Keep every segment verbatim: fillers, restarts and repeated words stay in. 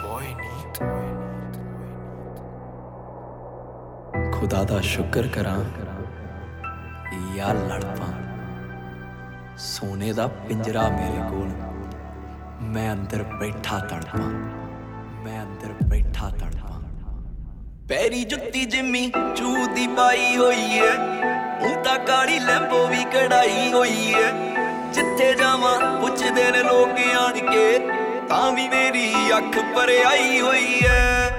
खुदा दा शुक्र करां या लड़ पां सोने दा पिंजरा मेरे कोल मैं अंदर बैठा तड़पां मैं अंदर बैठा तड़पां पैरी जुत्ती जिम्मी चू दी पाई होई है हुण तां काली लैंबो भी कढ़ाई होई है जिथे जावां पुछदे ने लोग आण के तां भी मेरी अख पर आई होई है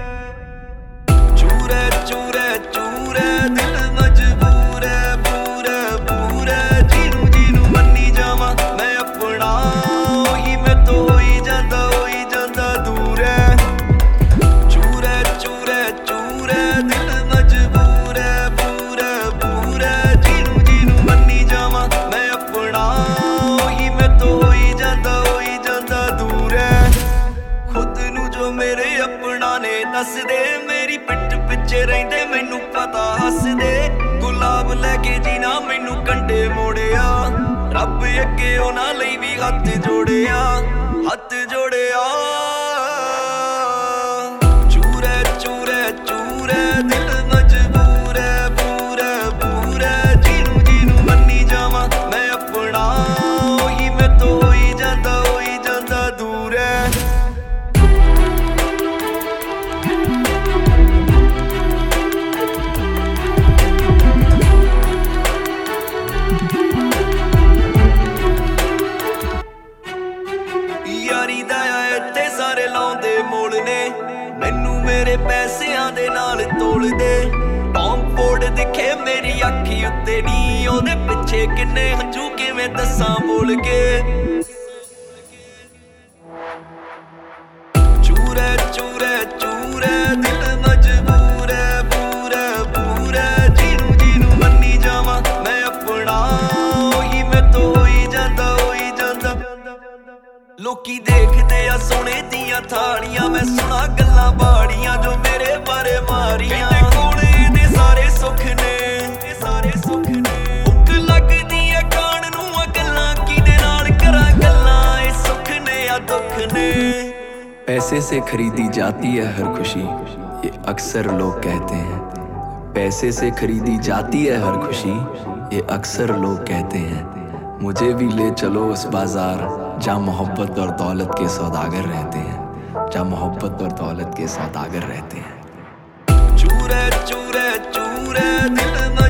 चूरे चूरे चूरे दिल मजबूर है पूरे पूरे जीनू जीनू मन्नी जावां मैं अपना ही मैं तो होई जांदा होई जांदा दूर है चूरे चूरे चूरे दिल मजबूर है पूरे पूरे जीनू जीनू मन्नी जावां मैं अपना ही मैं तो होई जांदा होई जांदा दूर है खुद नू जो मेरे अपना ने दस दे मेरी पिट पिछे रहिंदे मैनू पता हसदे गुलाब लैके जीना मैनू कंडे मोड़िया रब अगे उन्हां लई भी हथ जोड़िया हथ जोड़िया चूरे चूरे चूरे दिल मजबूर है पूरे पूरे जीनू जीनू मन्नी जावां मैं अपना ही मैं तो होई जांदा होई जांदा दूर है यारी दया इत्थे सारे लाउंदे मोल ने मैनू मेरे पैसियां दे नाल तोल दे टॉम फोर्ड दिखे मेरी अखी उत्ते नी ओदे पिछे किन्ने हंझू किवें दस्सां बोल के चूरे चूरे चूरे दिल मजबूर है पूरे पूरे जीनू जीनू मन्नी जावां मैं अपना ही मैं तो होई जांदा होई जांदा लोकी देखदे आ सोने दियां थालियां मैं सुना गल्लां बाड़ियां जो मेरे बारे मारियां कोल इहदे सारे सुख ने सारे सुख ने भुख लगदी ऐ कान नूं आ गल्लां किहदे नाल करां गल्लां ए सुख ने या दुख ने पैसे से खरीदी जाती है हर खुशी ये अक्सर लोग कहते हैं पैसे से खरीदी जाती है हर खुशी ये अक्सर लोग कहते हैं मुझे भी ले चलो उस बाजार जहाँ मोहब्बत और दौलत के सौदागर रहते हैं जहाँ मोहब्बत और दौलत के सौदागर रहते हैं चूरे चूरे चूरे दिल